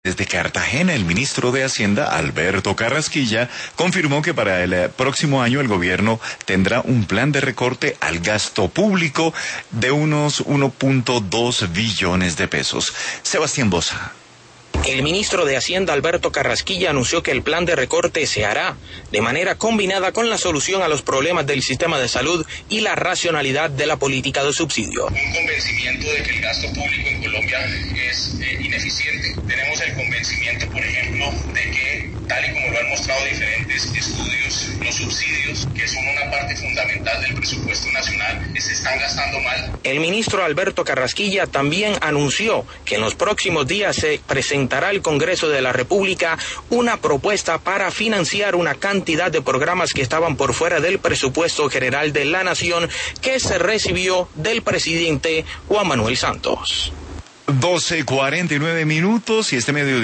Desde Cartagena, el ministro de Hacienda, Alberto Carrasquilla, confirmó que para el próximo año el gobierno tendrá un plan de recorte al gasto público de unos 1.2 billones de pesos. Sebastián Boza. El ministro de Hacienda, Alberto Carrasquilla, anunció que el plan de recorte se hará de manera combinada con la solución a los problemas del sistema de salud y la racionalidad de la política de subsidio. Un convencimiento de que el gasto público en Colombia es ineficiente. Tenemos el convencimiento, por ejemplo, de que, tal y como lo han mostrado diferentes estudios, los subsidios, que son una parte fundamental del presupuesto nacional, se están gastando mal. El ministro Alberto Carrasquilla también anunció que en los próximos días se presentará al Congreso de la República una propuesta para financiar una cantidad de programas que estaban por fuera del presupuesto general de la Nación que se recibió del presidente Juan Manuel Santos. 12:49 y este mediodía.